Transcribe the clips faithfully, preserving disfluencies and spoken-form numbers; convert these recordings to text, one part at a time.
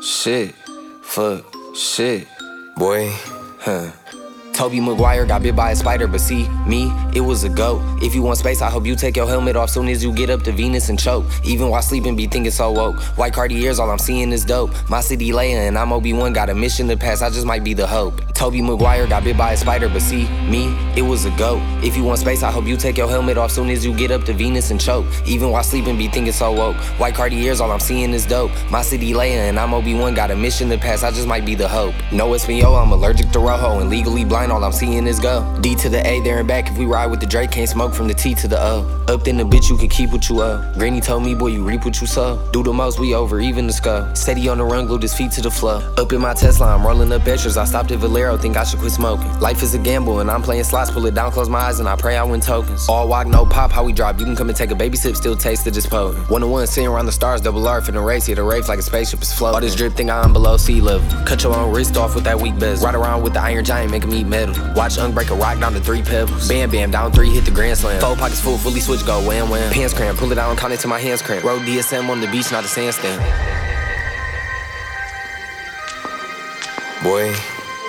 shit, fuck, shit, boy, huh. Tobey Maguire got bit by a spider, but see, me, it was a goat. If you want space, I hope you take your helmet off soon as you get up to Venus and choke. Even while sleeping, be thinking so woke. White Cartiers, all I'm seeing is dope. My city Leia and I'm Obi-Wan, got a mission to pass, I just might be the hope. Tobey Maguire got bit by a spider, but see, me, it was a goat. If you want space, I hope you take your helmet off soon as you get up to Venus and choke. Even while sleeping, be thinking so woke. White Cartiers, all I'm seeing is dope. My city Leia and I'm Obi-Wan, got a mission to pass, I just might be the hope. No Espanol, I'm allergic to Rojo, and legally blind, all I'm seeing is go. D to the A, there and back, if we ride with the Drake, can't smoke from the T to the O. Up in the bitch, you can keep what you owe. Granny told me, boy, you reap what you sow. Do the most, we over, even the skull. Steady on the run, glued his feet to the floor. Up in my Tesla, I'm rolling up extras. I stopped at Valero, think I should quit smoking. Life is a gamble, and I'm playing slots. Pull it down, close my eyes, and I pray I win tokens. All walk, no pop, how we drop. You can come and take a baby sip, still taste it, just potent. One to one, sitting around the stars, double R, finna race. Hit a race like a spaceship is floating. All this drip, think I'm below sea level. Cut your own wrist off with that weak bezel. Ride around with the Iron Giant, make him eat metal. Watch Unk break a rock down to three pebbles. Bam, bam, down three, hit the grand slam. Four pockets full, fully switch, go wham, wham. Pants cramp, pull it out and count it till my hands cramp. Road D S M on the beach, not a sandstand. Boy.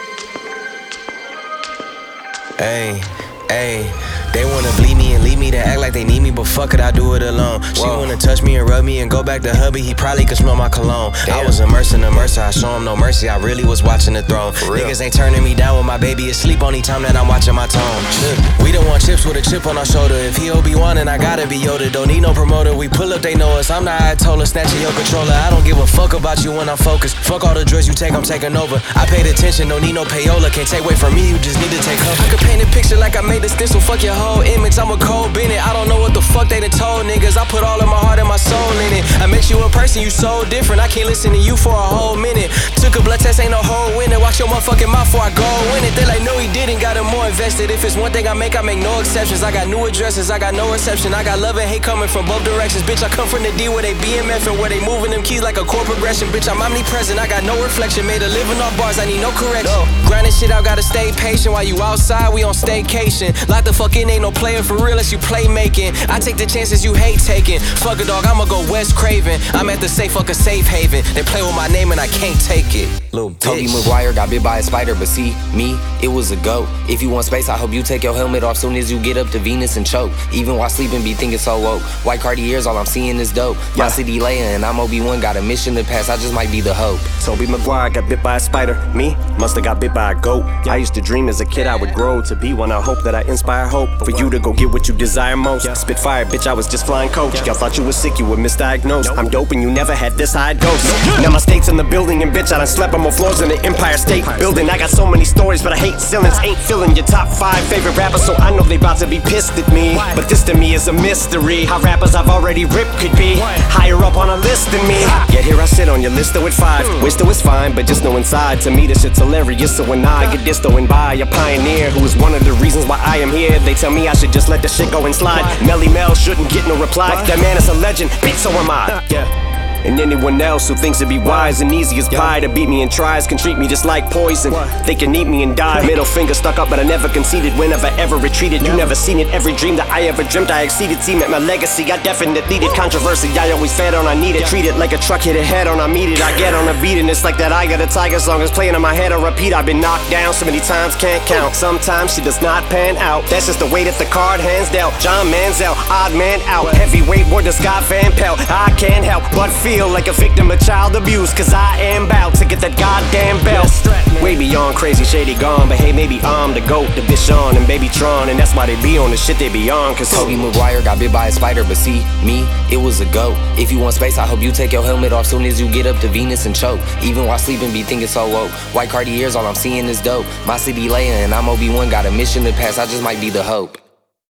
Hey, hey. They wanna bleed me and leave me to act like they need me, but fuck it, I do it alone. She Whoa. wanna touch me and rub me and go back to hubby, he probably could smell my cologne. Damn. I was immersed in a mercy, I show him no mercy, I really was watching the throne. Niggas ain't turning me down when my baby is asleep on the time that I'm watching my tone. Look, we don't want chips with a chip on our shoulder. If he Obi-Wan and I gotta be Yoda, don't need no promoter, we pull up, they know us. I'm the Ayatollah, snatching your controller. I don't give a fuck about you when I'm focused. Fuck all the drugs you take, I'm taking over. I paid attention, don't need no payola, can't take away from me, you just need to take cover. I could paint a picture like I made a stencil, fuck your whole image, I'm a Cole Bennett. I don't know what the fuck they done told niggas. I put all of my heart and my soul in it. I met you in person, you so different. I can't listen to you for a whole minute. Took a blood test, ain't no whole winner. Watch your motherfucking mouth before I go win it. They like, no he didn't, got him more invested. If it's one thing I make, I make no exceptions. I got new addresses, I got no reception. I got love and hate coming from both directions. Bitch, I come from the D where they B M F and where they moving them keys like a chord progression. Bitch, I'm omnipresent, I got no reflection. Made a living off bars, I need no correction. No. Grinding shit out, gotta stay patient. While you outside, we on staycation. Lock the fuck in, ain't no player for real unless you playmaking. I take the chances you hate taking. Fuck a dog, I'ma go West Craven. I'm at the safe, fuck a safe haven. They play with my name and I can't take it. Little Tobey Maguire got bit by a spider, but see, me, it was a goat. If you want space, I hope you take your helmet off soon as you get up to Venus and choke. Even while sleeping, be thinking so woke. White Cartiers, all I'm seeing is dope. My yeah. city Leia and I'm Obi-Wan, got a mission to pass, I just might be the hope. Tobey Maguire got bit by a spider. Me, musta got bit by a goat. Yeah. I used to dream as a kid I would grow to be one. I hope that I inspire hope for you to go get what you desire most. Yeah. Spit fire, bitch, I was just flying coach. Y'all thought you was sick, you were misdiagnosed. Nope. I'm dope and you never had this high dose. Now my state's in the building and bitch, I done slept on more floors in the Empire State Building. I got so many stories, but I hate ceilings. Ain't feeling your top five favorite rappers, so I know they about to be pissed at me. But this to me is a mystery. How rappers I've already ripped could be higher up on a list than me. Yet here I sit on your list though at five. Wish though it's fine, but just know inside to me this shit's hilarious. So when I get dissed and by a pioneer who is one of the reasons why I am here, they tell me I should just let the shit go and slide. Melly Mel shouldn't get no reply. That man is a legend, bitch, so am I. Yeah. And anyone else who thinks it'd be wise and easy as pie to beat me and tries can treat me just like poison. They can eat me and die. Middle finger stuck up, but I never conceded. Whenever ever retreated, you never seen it. Every dream that I ever dreamt, I exceeded. See, met my legacy, I definitely needed controversy. I always fed on, I need it. Treat it like a truck hit a head on, I meet it. I get on a beat and it's like that I got a tiger song is playing in my head on repeat. I've been knocked down so many times, can't count. Sometimes she does not pan out. That's just the way that the card hands dealt. John Manziel, odd man out. Heavyweight war to Scott Van Pelt. I can't help but feel like a victim of child abuse, cause I am bout to get that goddamn belt. Way beyond crazy, shady gone, but hey, maybe I'm the GOAT, the Bichon and Baby Tron, and that's why they be on the shit they be on. Cause Tobey Maguire got bit by a spider, but see, me, it was a goat. If you want space, I hope you take your helmet off soon as you get up to Venus and choke. Even while sleeping, be thinking so woke. White Cartiers, all I'm seeing is dope. My city Leia and I'm Obi-Wan, got a mission to pass, I just might be the hope.